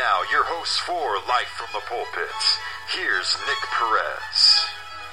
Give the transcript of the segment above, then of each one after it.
now, your host for Life from the Pulpits. Here's Nick Perez.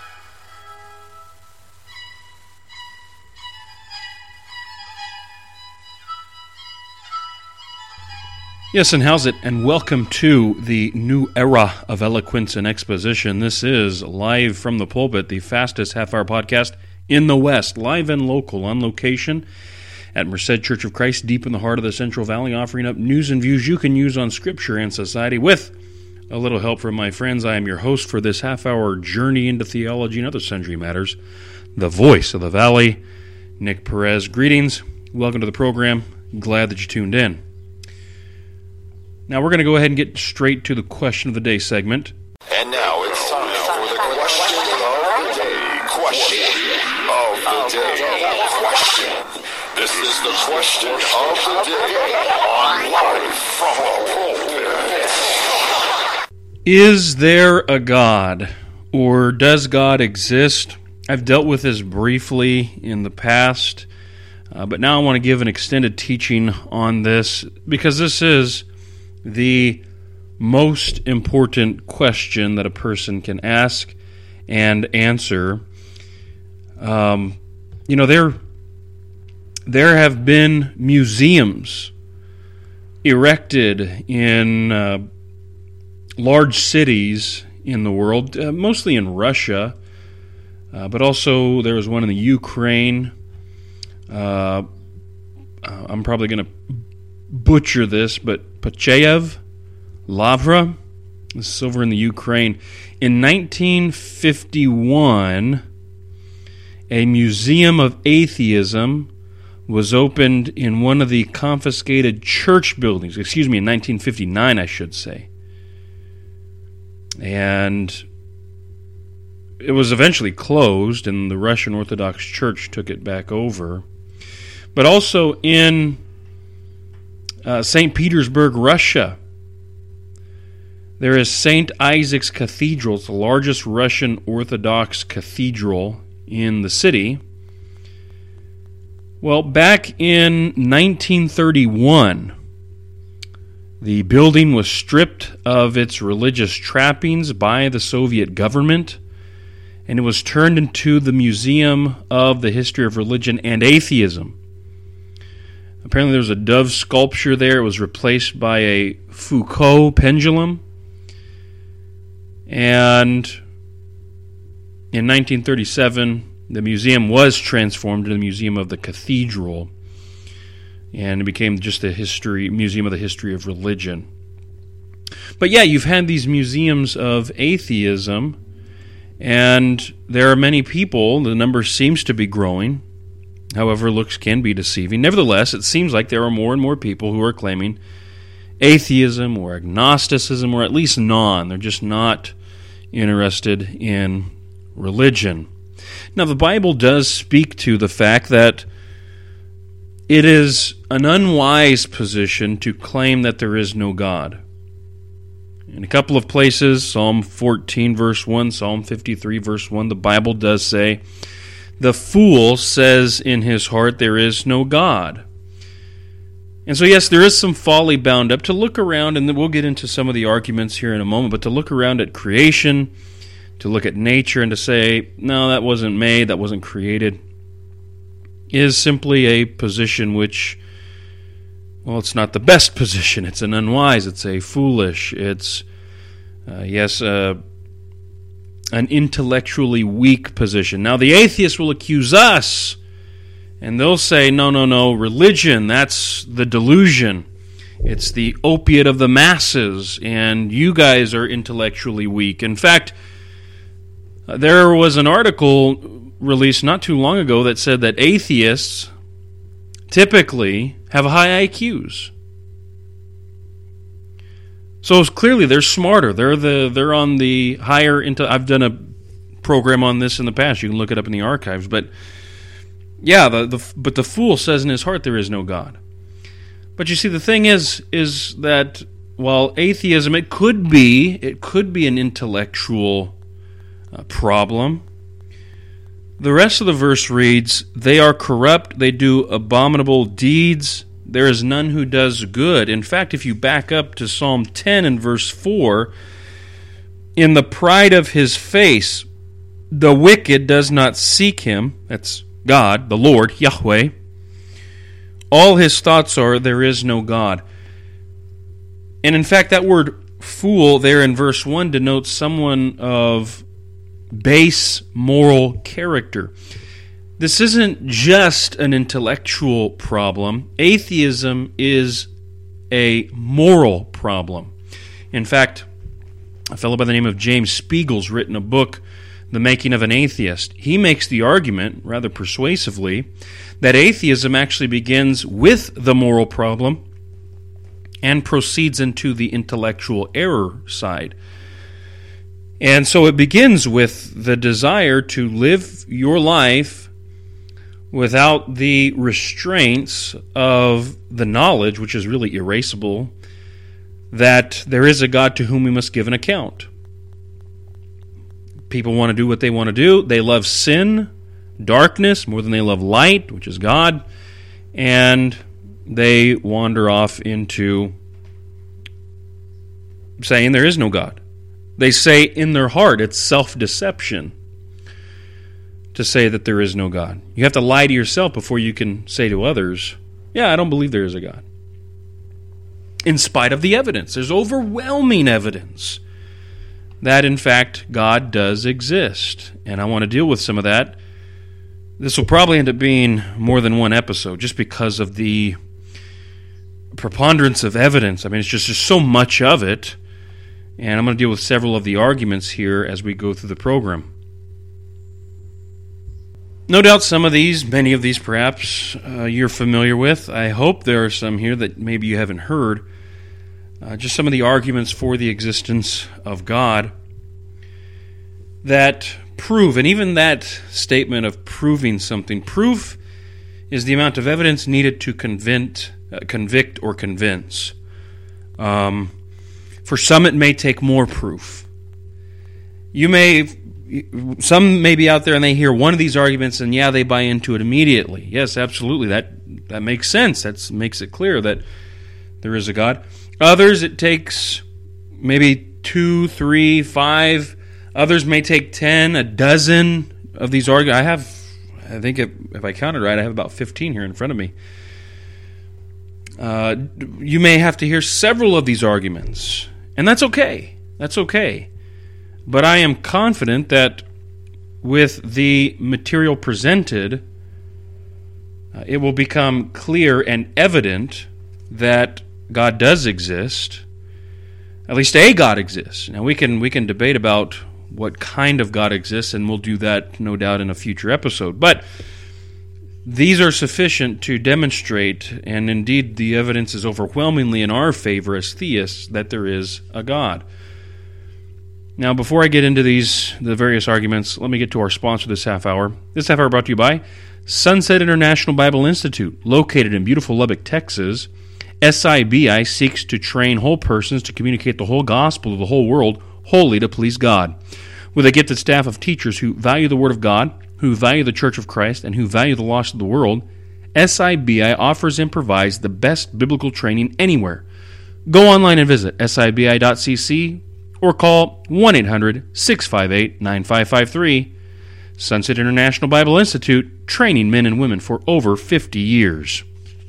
Yes, and how's it? And welcome to the new era of eloquence and exposition. This is Live from the Pulpit, the fastest half-hour podcast in the West, live and local, on location at Merced Church of Christ, deep in the heart of the Central Valley, offering up news and views you can use on Scripture and society with a little help from my friends. I am your host for this half-hour journey into theology and other sundry matters, the voice of the Valley, Nick Perez. Greetings. Welcome to the program. Glad that you tuned in. Now we're going to go ahead and get straight to the question of the day segment. And now it's time for the question of the day. Question of the day. Question. This is the question of the day on Live from the Pulpit. Is there a God, or does God exist? I've dealt with this briefly in the past, but now I want to give an extended teaching on this because this is the most important question that a person can ask and answer. There have been museums erected in large cities in the world, mostly in Russia, but also there was one in the Ukraine. I'm probably going to butcher this, but Pachayev, Lavra, this is over in the Ukraine. In 1951, a museum of atheism was opened in one of the confiscated church buildings. In 1959, I should say. And it was eventually closed, and the Russian Orthodox Church took it back over. But also in St. Petersburg, Russia, there is St. Isaac's Cathedral. It's the largest Russian Orthodox cathedral in the city. Well, back in 1931, the building was stripped of its religious trappings by the Soviet government, and it was turned into the Museum of the History of Religion and Atheism. Apparently there was a dove sculpture there. It was replaced by a Foucault pendulum. And in 1937, the museum was transformed into the Museum of the Cathedral. And it became just the Museum of the History of Religion. But yeah, you've had these museums of atheism. And there are many people. The number seems to be growing. However, looks can be deceiving. Nevertheless, it seems like there are more and more people who are claiming atheism or agnosticism, or at least non. They're just not interested in religion. Now, the Bible does speak to the fact that it is an unwise position to claim that there is no God. In a couple of places, Psalm 14, verse 1, Psalm 53, verse 1, the Bible does say, "The fool says in his heart, there is no God." And so, yes, there is some folly bound up to look around, and we'll get into some of the arguments here in a moment, but to look around at creation, to look at nature, and to say, no, that wasn't made, that wasn't created, is simply a position which, well, it's not the best position. It's an unwise, it's a foolish, it's, an intellectually weak position. Now, the atheists will accuse us, and they'll say, no, religion, that's the delusion. It's the opiate of the masses, and you guys are intellectually weak. In fact, there was an article released not too long ago that said that atheists typically have high IQs. So clearly they're smarter. They're on the higher. I've done a program on this in the past. You can look it up in the archives. But yeah, but the fool says in his heart there is no God. But you see, the thing is that while atheism, it could be an intellectual problem. The rest of the verse reads, "They are corrupt, they do abominable deeds, there is none who does good. In fact, if you back up to Psalm 10 and verse 4, in the pride of his face, the wicked does not seek him. That's God, the Lord, Yahweh. All his thoughts are, there is no God. And in fact, that word fool there in verse 1 denotes someone of base moral character. This isn't just an intellectual problem. Atheism is a moral problem. In fact, a fellow by the name of James Spiegel's written a book, The Making of an Atheist. He makes the argument, rather persuasively, that atheism actually begins with the moral problem and proceeds into the intellectual error side. And so it begins with the desire to live your life without the restraints of the knowledge, which is really erasable, that there is a God to whom we must give an account. People want to do what they want to do. They love sin, darkness, more than they love light, which is God, and they wander off into saying there is no God. They say in their heart it's self-deception to say that there is no God. You have to lie to yourself before you can say to others, yeah, I don't believe there is a God. In spite of the evidence, there's overwhelming evidence that, in fact, God does exist. And I want to deal with some of that. This will probably end up being more than one episode just because of the preponderance of evidence. I mean, it's just so much of it. And I'm going to deal with several of the arguments here as we go through the program. No doubt many of these perhaps, you're familiar with. I hope there are some here that maybe you haven't heard. Just some of the arguments for the existence of God that prove, and even that statement of proving something, proof is the amount of evidence needed to convict or convince. For some it may take more proof. Some may be out there and they hear one of these arguments and they buy into it immediately. Yes, absolutely, that makes sense. That makes it clear that there is a God. Others, it takes maybe 2, 3, 5. Others may take 10, a dozen of these arguments. I think if I counted right, I have about 15 here in front of me. You may have to hear several of these arguments, and that's okay. That's okay. But I am confident that with the material presented, it will become clear and evident that God does exist. At least a God exists. Now we can debate about what kind of God exists, and we'll do that no doubt in a future episode. But these are sufficient to demonstrate, and indeed the evidence is overwhelmingly in our favor as theists, that there is a God. Now, before I get into the various arguments, let me get to our sponsor this half hour. This half hour brought to you by Sunset International Bible Institute, located in beautiful Lubbock, Texas. SIBI seeks to train whole persons to communicate the whole gospel to the whole world, wholly to please God. With a gifted staff of teachers who value the Word of God, who value the Church of Christ, and who value the lost of the world, SIBI offers and provides the best biblical training anywhere. Go online and visit sibi.cc or call 1-800-658-9553. Sunset International Bible Institute, training men and women for over 50 years.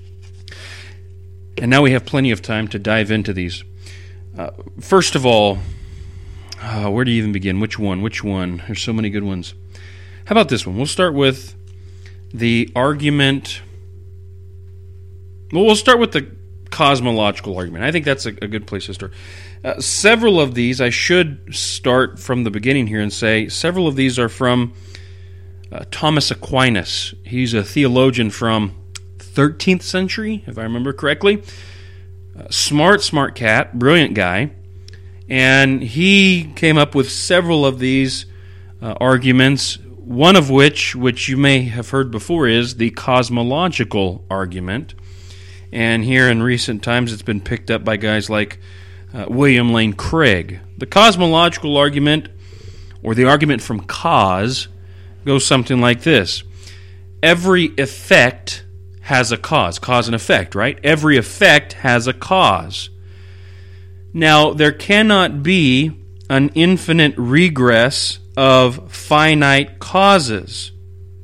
And now we have plenty of time to dive into these. First of all, where do you even begin? Which one? There's so many good ones. How about this one? We'll start with the argument. Well, we'll start with the cosmological argument. I think that's a good place to start. Several of these, I should start from the beginning here and say, several of these are from Thomas Aquinas. He's a theologian from 13th century, if I remember correctly. Smart cat, brilliant guy. And he came up with several of these arguments, one of which you may have heard before, is the cosmological argument. And here in recent times it's been picked up by guys like William Lane Craig. The cosmological argument, or the argument from cause, goes something like this. Every effect has a cause and effect, right? Every effect has a cause. Now, there cannot be an infinite regress of finite causes.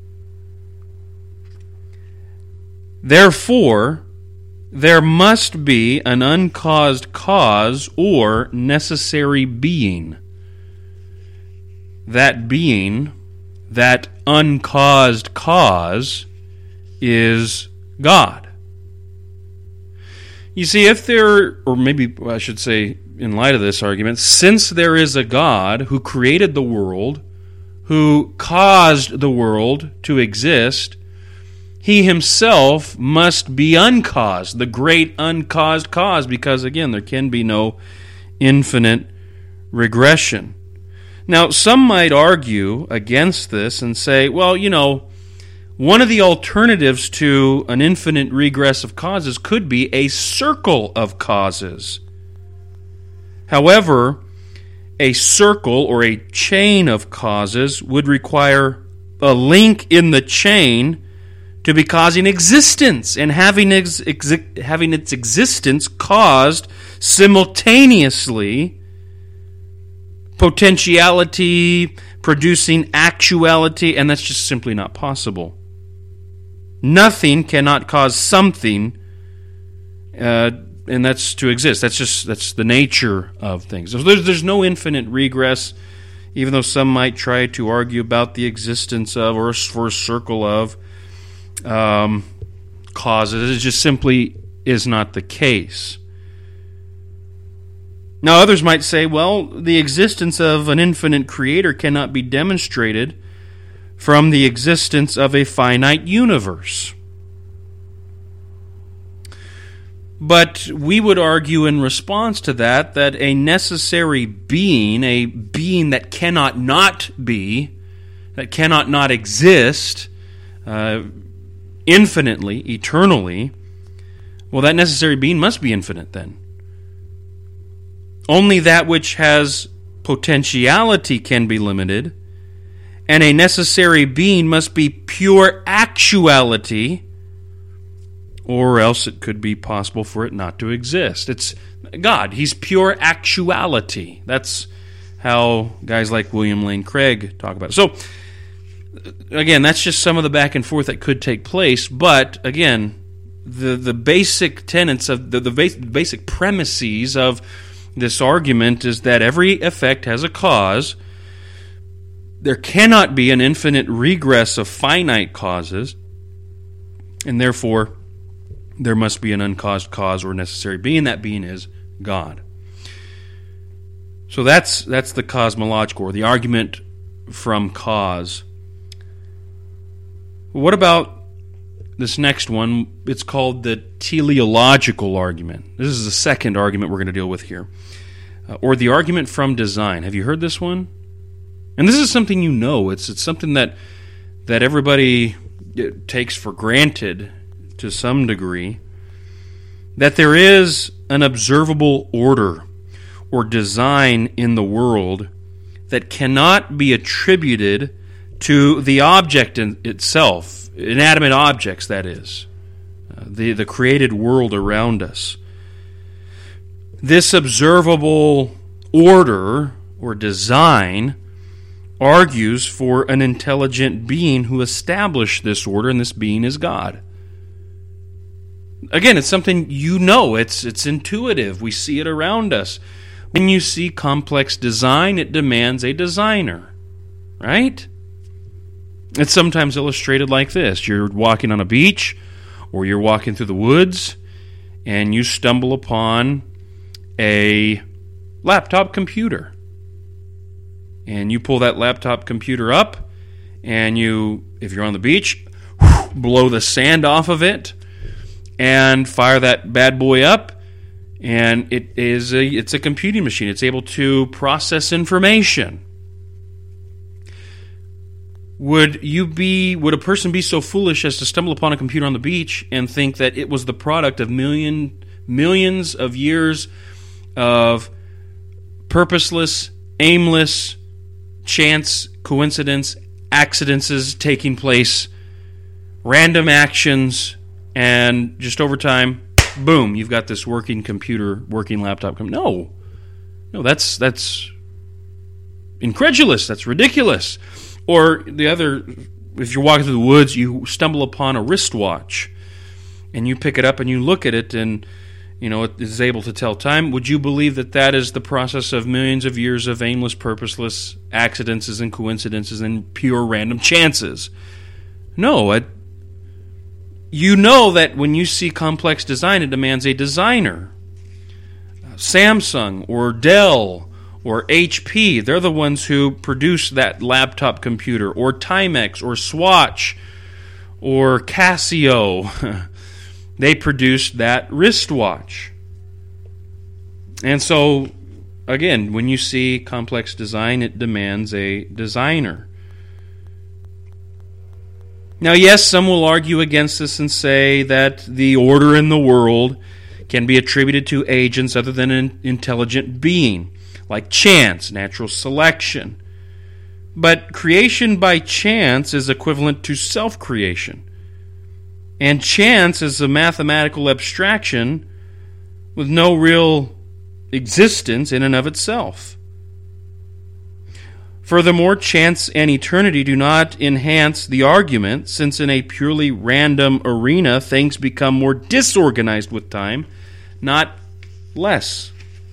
Therefore, there must be an uncaused cause or necessary being. That being, that uncaused cause, is God. You see, if there, or maybe I should say in light of this argument, since there is a God who created the world, who caused the world to exist, he himself must be uncaused, the great uncaused cause, because again, there can be no infinite regression. Now, some might argue against this and say, well, one of the alternatives to an infinite regress of causes could be a circle of causes. However, a circle or a chain of causes would require a link in the chain to be causing existence and having its existence caused simultaneously, potentiality producing actuality, and that's just simply not possible. Nothing cannot cause something, and that's to exist. That's the nature of things. So there's no infinite regress, even though some might try to argue about the existence of, or for a circle of, causes. It just simply is not the case. Now, others might say, well, the existence of an infinite creator cannot be demonstrated from the existence of a finite universe. But we would argue in response to that a necessary being, a being that cannot not be, that cannot not exist infinitely, eternally, well, that necessary being must be infinite then. Only that which has potentiality can be limited, and a necessary being must be pure actuality, or else it could be possible for it not to exist. It's God. He's pure actuality. That's how guys like William Lane Craig talk about it. So, again, that's just some of the back and forth that could take place, but, again, the basic tenets of the basic premises of this argument is that every effect has a cause. There cannot be an infinite regress of finite causes, and therefore there must be an uncaused cause or necessary being. That being is God. So that's the cosmological, or the argument from cause. What about this next one? It's called the teleological argument. This is the second argument we're going to deal with here. Or the argument from design. Have you heard this one? And this is something It's something that everybody takes for granted to some degree, that there is an observable order or design in the world that cannot be attributed to the object in itself, inanimate objects, that is, the created world around us. This observable order or design argues for an intelligent being who established this order, and this being is God. Again, it's something it's intuitive. We see it around us. When you see complex design, it demands a designer, right? It's sometimes illustrated like this. You're walking on a beach, or you're walking through the woods, and you stumble upon a laptop computer. And you pull that laptop computer up, and if you're on the beach, blow the sand off of it, and fire that bad boy up, and it's a computing machine. It's able to process information. Would a person be so foolish as to stumble upon a computer on the beach and think that it was the product of millions of years of purposeless, aimless, chance, coincidence, accidents taking place, random actions, and just over time, boom, you've got this working computer, working laptop. No, that's incredulous. That's ridiculous. Or the other, if you're walking through the woods, you stumble upon a wristwatch, and you pick it up and you look at it, and it is able to tell time. Would you believe that that is the process of millions of years of aimless, purposeless accidents and coincidences and pure random chances? No. You know that when you see complex design, it demands a designer. Samsung or Dell or HP, they're the ones who produce that laptop computer, or Timex or Swatch or Casio. They produced that wristwatch. And so, again, when you see complex design, it demands a designer. Now, yes, some will argue against this and say that the order in the world can be attributed to agents other than an intelligent being, like chance, natural selection. But creation by chance is equivalent to self-creation. And chance is a mathematical abstraction with no real existence in and of itself. Furthermore, chance and eternity do not enhance the argument, since in a purely random arena, things become more disorganized with time, not less.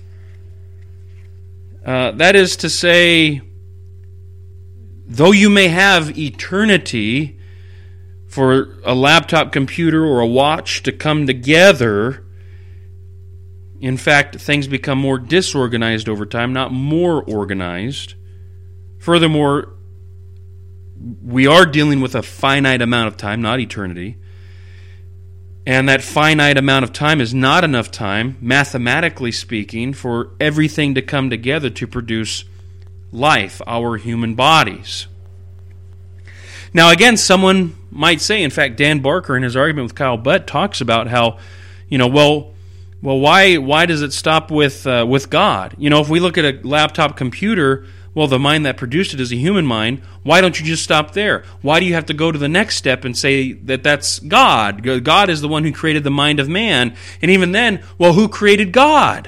That is to say, though you may have eternity for a laptop computer or a watch to come together, in fact, things become more disorganized over time, not more organized. Furthermore, we are dealing with a finite amount of time, not eternity. And that finite amount of time is not enough time, mathematically speaking, for everything to come together to produce life, our human bodies. Now, again, someone might say, in fact, Dan Barker in his argument with Kyle Butt talks about how, why does it stop with God? If we look at a laptop computer, well, the mind that produced it is a human mind. Why don't you just stop there? Why do you have to go to the next step and say that that's God? God is the one who created the mind of man. And even then, well, who created God?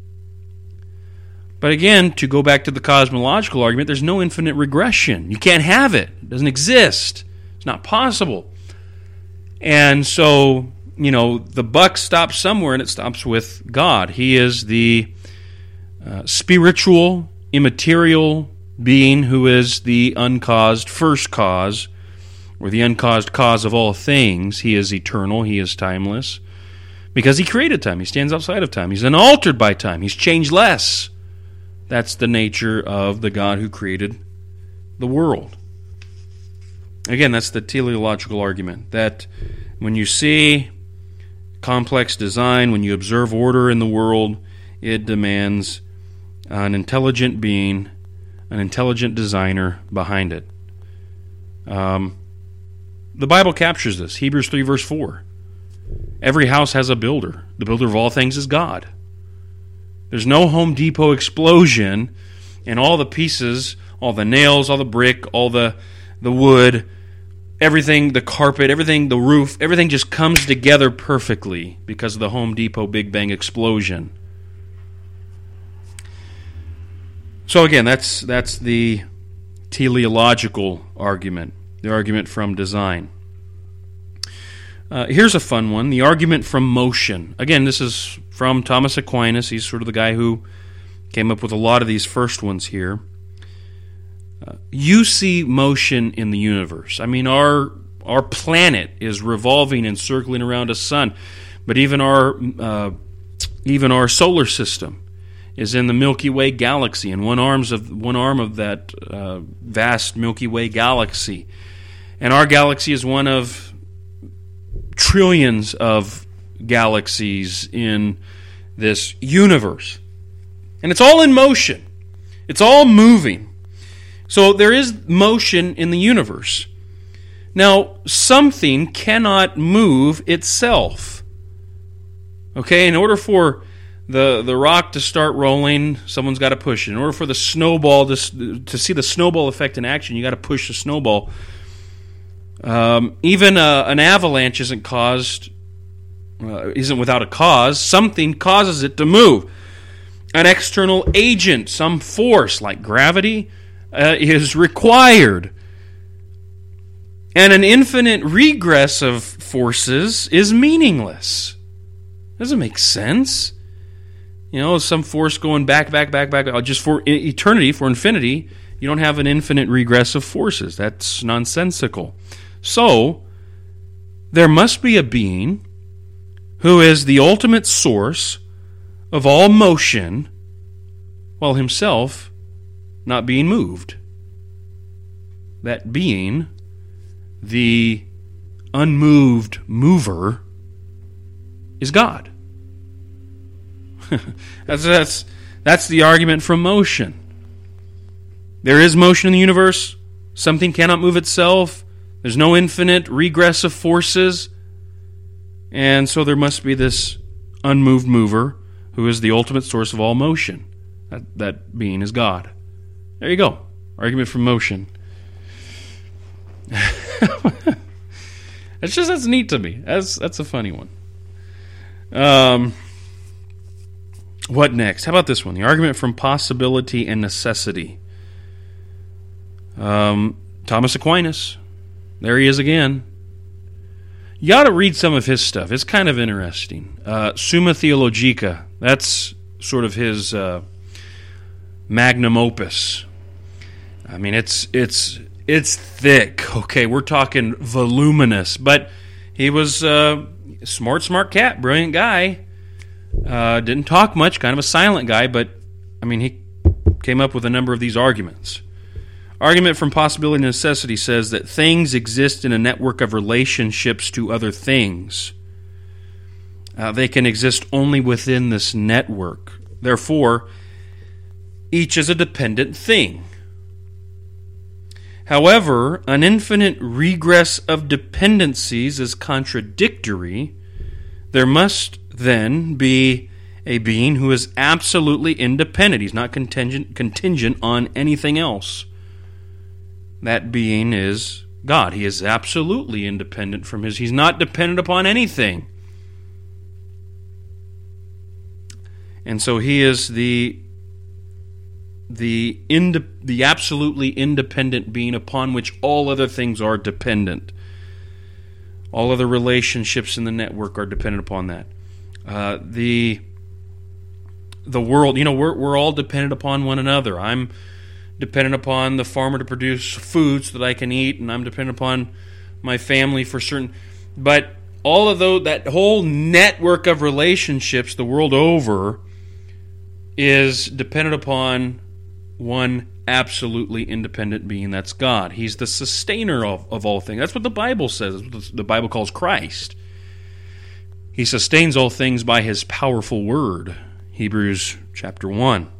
But again, to go back to the cosmological argument, there's no infinite regression. You can't have it. It doesn't exist. It's not possible. And so, the buck stops somewhere, and it stops with God. He is the spiritual, immaterial being who is the uncaused first cause, or the uncaused cause of all things. He is eternal. He is timeless. Because he created time. He stands outside of time. He's unaltered by time. He's changeless. That's the nature of the God who created the world. Again, that's the teleological argument, that when you see complex design, when you observe order in the world, it demands an intelligent being, an intelligent designer behind it. The Bible captures this. Hebrews 3 verse 4. Every house has a builder. The builder of all things is God. There's no Home Depot explosion and all the pieces, all the nails, all the brick, all the wood, everything, the carpet, everything, the roof, everything just comes together perfectly because of the Home Depot Big Bang explosion. So again, that's the teleological argument, the argument from design. Here's a fun one, the argument from motion. Again, this is from Thomas Aquinas. He's sort of the guy who came up with a lot of these first ones here. You see motion in the universe. I mean, our planet is revolving and circling around a sun, but even our solar system is in the Milky Way galaxy, and one arm of that vast Milky Way galaxy. And our galaxy is one of trillions of galaxies in this universe. And it's all in motion. It's all moving. So there is motion in the universe. Now, something cannot move itself. Okay, in order for the rock to start rolling, someone's got to push it. In order for the snowball to see the snowball effect in action, you got to push the snowball. Even an avalanche isn't caused isn't without a cause. Something causes it to move. An external agent, some force like gravity, is required. And an infinite regress of forces is meaningless. Doesn't make sense. Some force going back, just for eternity, for infinity. You don't have an infinite regress of forces. That's nonsensical. So, there must be a being who is the ultimate source of all motion, while himself not being moved. That being, the unmoved mover, is God. That's the argument from motion. There is motion in the universe. Something cannot move itself. There's no infinite regress of forces. And so there must be this unmoved mover who is the ultimate source of all motion. That being is God. There you go. Argument from motion. That's neat to me. That's a funny one. What next? How about this one? The argument from possibility and necessity. Thomas Aquinas. There he is again. You ought to read some of his stuff. It's kind of interesting. Summa Theologica. That's sort of his magnum opus. I mean, it's thick. Okay, we're talking voluminous. But he was a smart cat, brilliant guy. Didn't talk much, kind of a silent guy, but I mean, he came up with a number of these arguments. Argument from possibility and necessity says that things exist in a network of relationships to other things. They can exist only within this network. Therefore, each is a dependent thing. However, an infinite regress of dependencies is contradictory. There must then be a being who is absolutely independent. He's not contingent on anything else. That being is God. He is absolutely independent from he's not dependent upon anything. And so he is the absolutely independent being upon which all other things are dependent. All other relationships in the network are dependent upon that. The world, we're all dependent upon one another. I'm dependent upon the farmer to produce food so that I can eat, and I'm dependent upon my family for certain. But all of those, that whole network of relationships the world over is dependent upon one absolutely independent being. That's God. He's the sustainer of all things. That's what the Bible says. That's what the Bible calls Christ. He sustains all things by His powerful word. Hebrews chapter 1.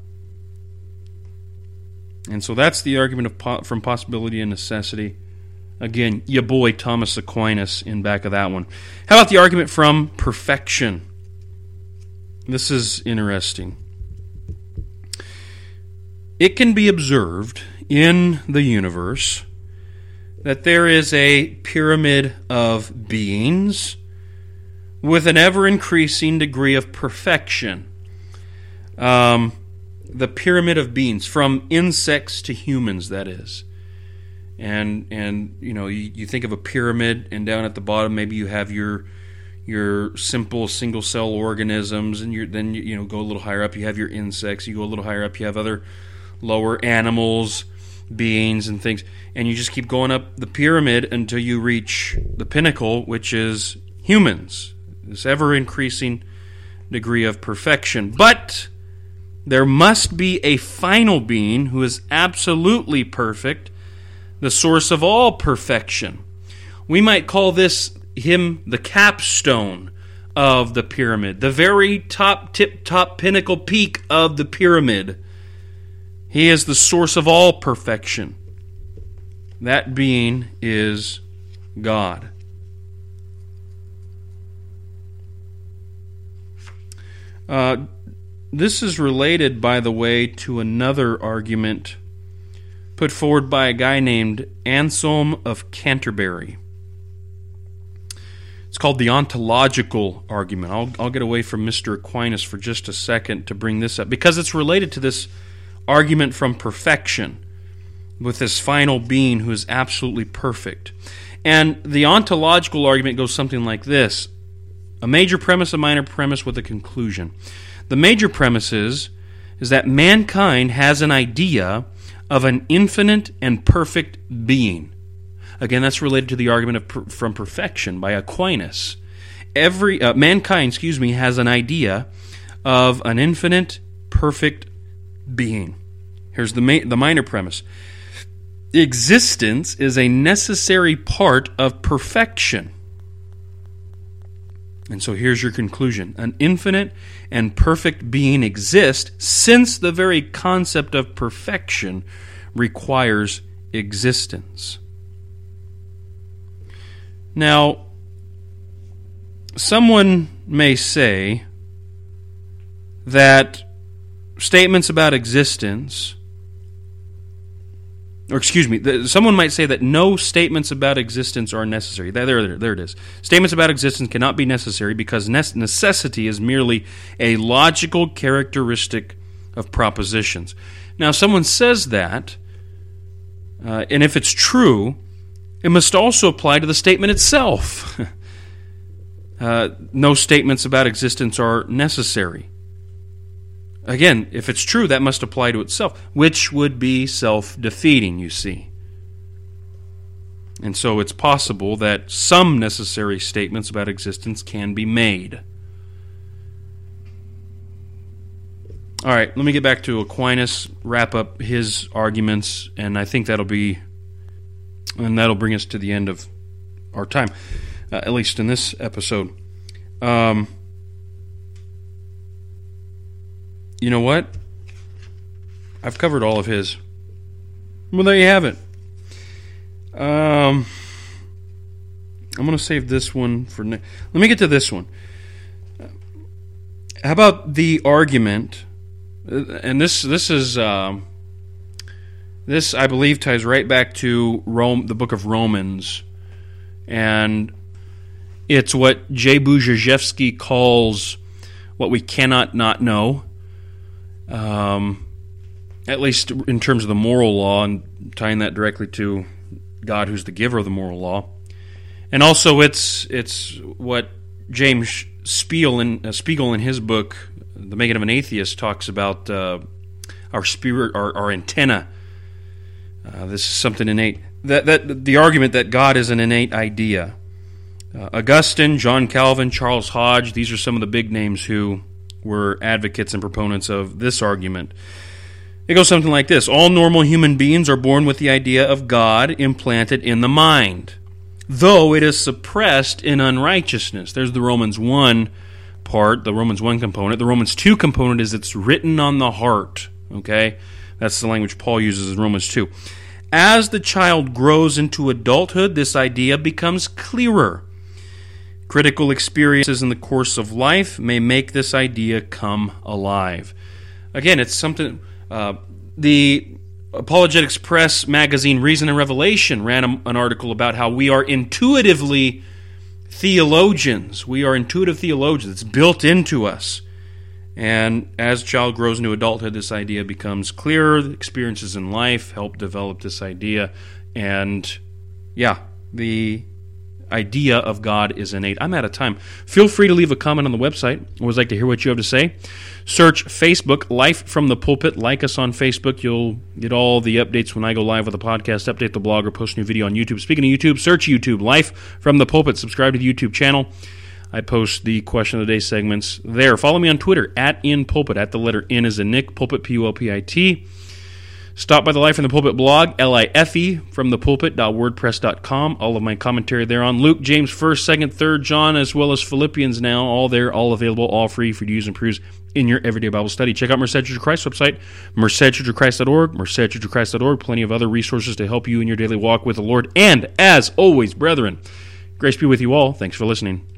And so that's the argument from possibility and necessity. Again, your boy Thomas Aquinas in back of that one. How about the argument from perfection? This is interesting. It can be observed in the universe that there is a pyramid of beings with an ever-increasing degree of perfection. The pyramid of beings, from insects to humans, that is. And you think of a pyramid, and down at the bottom maybe you have your simple single-cell organisms, and then you go a little higher up, you have your insects, you go a little higher up, you have other lower animals, beings, and things, and you just keep going up the pyramid until you reach the pinnacle, which is humans. This ever-increasing degree of perfection. But there must be a final being who is absolutely perfect, the source of all perfection. We might call him the capstone of the pyramid, the very top pinnacle peak of the pyramid. He is the source of all perfection. That being is God. This is related, by the way, to another argument put forward by a guy named Anselm of Canterbury. It's called the ontological argument. I'll get away from Mr. Aquinas for just a second to bring this up, because it's related to this argument from perfection, with this final being who is absolutely perfect. And the ontological argument goes something like this: a major premise, a minor premise with a conclusion. The major premise is that mankind has an idea of an infinite and perfect being. Again, that's related to the argument from perfection by Aquinas. Mankind has an idea of an infinite, perfect being. Here's the minor premise. Existence is a necessary part of perfection. And so here's your conclusion. An infinite and perfect being exists since the very concept of perfection requires existence. Now, someone may say that statements about existence, someone might say that no statements about existence are necessary. There it is. Statements about existence cannot be necessary because necessity is merely a logical characteristic of propositions. Now, someone says that, and if it's true, it must also apply to the statement itself. No statements about existence are necessary. Again, if it's true, that must apply to itself, which would be self-defeating, you see. And so it's possible that some necessary statements about existence can be made. All right, let me get back to Aquinas, wrap up his arguments, and I think that'll bring us to the end of our time, at least in this episode. You know what? I've covered all of his. Well, there you have it. I'm going to save this one for Let me get to this one. How about the argument? And this is this, I believe, ties right back to the book of Romans, and it's what J. Burzhevsky calls what we cannot not know. At least in terms of the moral law, and tying that directly to God, who's the giver of the moral law. And also it's what James Spiegel in his book, The Making of an Atheist, talks about our spirit, our antenna. This is something innate. That the argument that God is an innate idea. Augustine, John Calvin, Charles Hodge, these are some of the big names who were advocates and proponents of this argument. It goes something like this: all normal human beings are born with the idea of God implanted in the mind, though it is suppressed in unrighteousness. There's the Romans 1 part, the Romans 1 component. The Romans 2 component is it's written on the heart. Okay? That's the language Paul uses in Romans 2. As the child grows into adulthood, this idea becomes clearer. Critical experiences in the course of life may make this idea come alive. Again, it's something... the Apologetics Press magazine Reason and Revelation ran an article about how we are intuitively theologians. We are intuitive theologians. It's built into us. And as a child grows into adulthood, this idea becomes clearer. The experiences in life help develop this idea. And, the idea of God is innate. I'm out of time. Feel free to leave a comment on the website. I always like to hear what you have to say. Search Facebook, Life from the Pulpit. Like us on Facebook. You'll get all the updates when I go live with a podcast, update the blog, or post a new video on YouTube. Speaking of YouTube, search YouTube, Life from the Pulpit. Subscribe to the YouTube channel. I post the Question of the Day segments there. Follow me on Twitter, @InPulpit, at the letter N as in Nick, Pulpit, Pulpit. Stop by the Life in the Pulpit blog, LIFE, from the pulpit.wordpress.com. All of my commentary there on Luke, James, 1st, 2nd, 3rd, John, as well as Philippians now. All there, all available, all free for you to use and peruse in your everyday Bible study. Check out Merced Church of Christ website, mercedchurchofchrist.org, mercedchurchofchrist.org. Plenty of other resources to help you in your daily walk with the Lord. And, as always, brethren, grace be with you all. Thanks for listening.